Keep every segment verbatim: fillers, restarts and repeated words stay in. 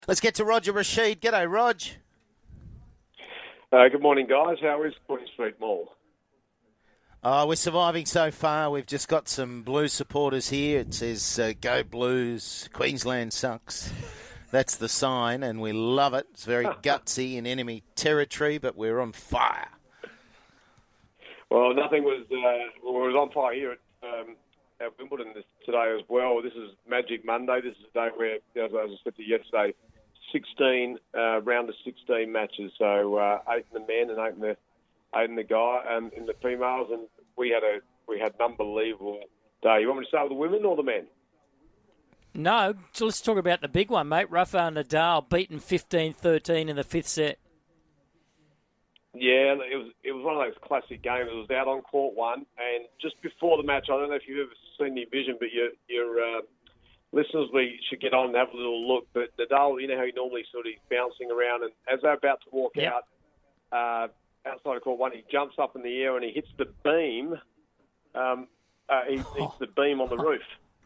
Let's get to Roger Rashid. G'day, Rog. Uh, good morning, guys. How is Queen Street Mall? Oh, we're surviving so far. We've just got some Blues supporters here. It says, uh, go Blues, Queensland sucks. That's the sign, and we love it. It's very gutsy in enemy territory, but we're on fire. Well, nothing was, uh, well, it was on fire here at, um, at Wimbledon this, today as well. This is Magic Monday. This is a day where, as I said to you yesterday, sixteen, uh, round of sixteen matches. So uh, eight in the men and eight in the eight in the guy and um, in the females, and we had a we had an unbelievable day. You want me to start with the women or the men? No, so let's talk about the big one, mate. Rafael Nadal beaten fifteen thirteen in the fifth set. Yeah, it was it was one of those classic games. It was out on court one, and just before the match, I don't know if you've ever seen the vision, but your your uh, listeners we should get on and have a little look. But Nadal, you know how he normally sort of bouncing around, and as they're about to walk yep. out. Uh, Outside of court one, he jumps up in the air and he hits the beam. Um, uh, he oh. hits the beam on the roof.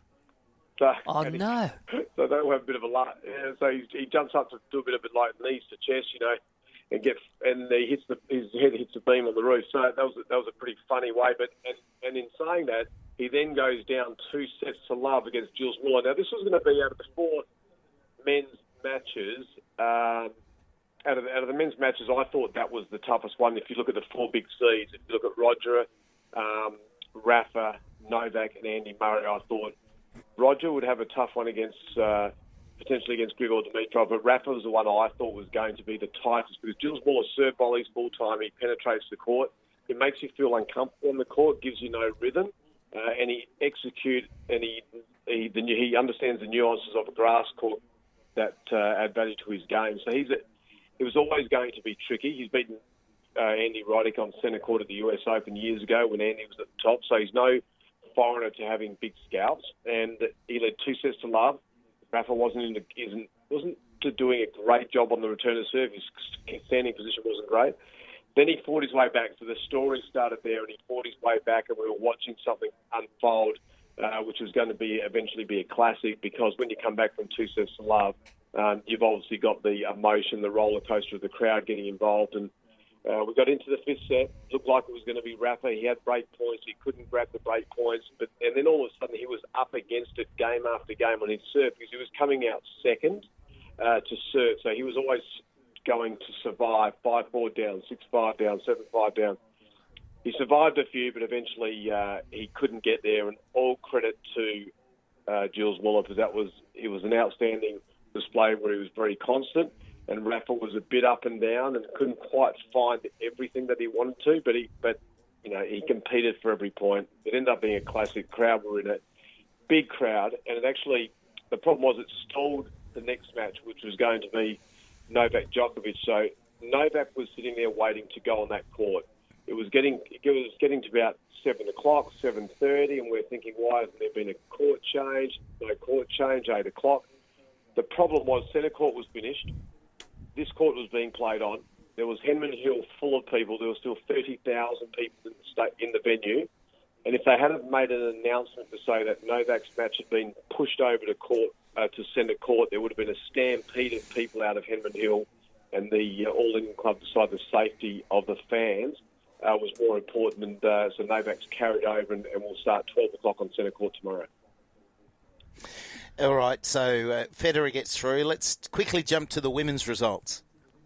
So, oh he, no! So they'll have a bit of a laugh. Yeah, so he, he jumps up to do a bit of it like knees to chest, you know, and get and he hits the his head hits the beam on the roof. So that was that was a pretty funny way. But and, and in saying that, he then goes down two sets to love against Jules Muller. Now this was going to be out of the four men's matches. Um, Out of, the, out of the men's matches, I thought that was the toughest one. If you look at the four big seeds, if you look at Roger, um, Rafa, Novak and Andy Murray, I thought Roger would have a tough one against, uh, potentially against Grigor Dimitrov, but Rafa was the one I thought was going to be the tightest because Jules Muller serve volleys full time, he penetrates the court, it makes you feel uncomfortable on the court, gives you no rhythm, uh, and he execute and he, he, the, he understands the nuances of a grass court that uh, add value to his game. So he's a It was always going to be tricky. He's beaten uh, Andy Roddick on centre court at the U S Open years ago when Andy was at the top, so he's no foreigner to having big scalps. And he led two sets to love. Rafa wasn't in the, isn't wasn't to doing a great job on the return of serve. His standing position wasn't great. Then he fought his way back. So the story started there, and he fought his way back, and we were watching something unfold, uh, which was going to be eventually be a classic. Because when you come back from two sets to love, Um, you've obviously got the emotion, the roller coaster of the crowd getting involved. And uh, we got into the fifth set. Looked like it was going to be Rafa. He had break points. He couldn't grab the break points. But and then all of a sudden he was up against it game after game on his serve because he was coming out second uh, to serve. So he was always going to survive five four down, six five down, seven five down. He survived a few, but eventually uh, he couldn't get there. And all credit to uh, Jules Muller because that was it was an outstanding display where he was very constant, and Rafa was a bit up and down and couldn't quite find everything that he wanted to, but he, but you know, he competed for every point. It ended up being a classic. Crowd were in a big crowd, and it actually the problem was it stalled the next match, which was going to be Novak Djokovic. So Novak was sitting there waiting to go on that court. It was getting it was getting to about seven o'clock, seven thirty, and we're thinking, why hasn't there been a court change? No court change, eight o'clock. The problem was centre court was finished. This court was being played on. There was Henman Hill full of people. There were still thirty thousand people in the, state, in the venue. And if they hadn't made an announcement to say that Novak's match had been pushed over to court uh, to centre court, there would have been a stampede of people out of Henman Hill, and the uh, All England Club decided the safety of the fans uh, was more important. And uh, so Novak's carried over, and, and we'll start twelve o'clock on centre court tomorrow. All right, so uh, Federer gets through. Let's quickly jump to the women's results.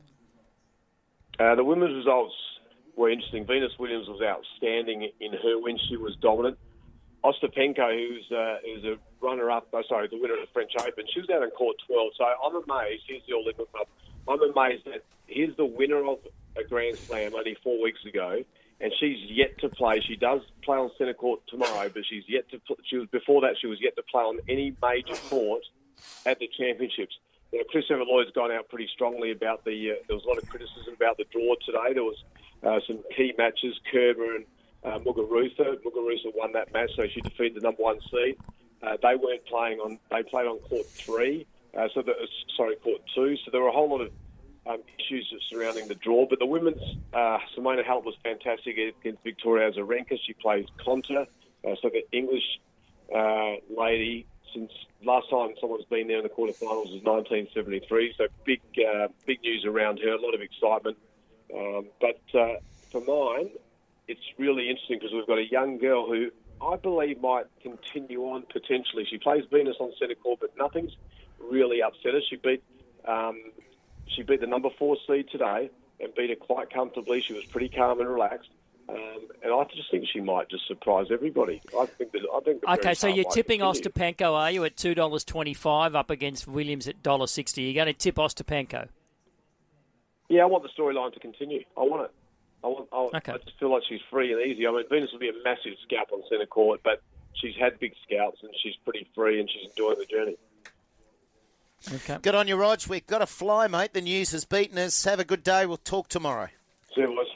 Uh, the women's results were interesting. Venus Williams was outstanding in her win. She was dominant. Ostapenko, who's, uh, who's a runner-up, oh, sorry, the winner of the French Open, she was out on court twelve. So I'm amazed. Here's the All England Club. I'm amazed that here's the winner of a Grand Slam only four weeks ago, and she's yet to play. She does play on centre court tomorrow, but she's yet to. She was before that. She was yet to play on any major court at the championships. You know, Chris Evert Lloyd's gone out pretty strongly about the. Uh, there was a lot of criticism about the draw today. There was uh, some key matches. Kerber and uh, Muguruza. Muguruza won that match, so she defeated the number one seed. Uh, they weren't playing on. They played on court three. Uh, so the, uh, sorry, court two. So there were a whole lot of Um, issues surrounding the draw, but the women's uh, Simona Halep was fantastic against Victoria Azarenka. She plays Konta, uh, so the English uh, lady since last time someone's been there in the quarterfinals was nineteen seventy-three. So big, uh, big news around her. A lot of excitement. Um, but uh, for mine, it's really interesting because we've got a young girl who I believe might continue on potentially. She plays Venus on centre court, but nothing's really upset her. She beat um, she beat the number four seed today and beat her quite comfortably. She was pretty calm and relaxed. Um, and I just think she might just surprise everybody. I think that I think. Okay, so you're tipping continue. Ostapenko, are you, at two dollars twenty-five up against Williams at one dollar sixty? You're going to tip Ostapenko? Yeah, I want the storyline to continue. I want it. I want. I, Okay. I just feel like she's free and easy. I mean, Venus will be a massive scalp on centre court, but she's had big scalps and she's pretty free and she's enjoying the journey. Okay. Good on you, Rog. We've got to fly, mate. The news has beaten us. Have a good day. We'll talk tomorrow. See you, boys.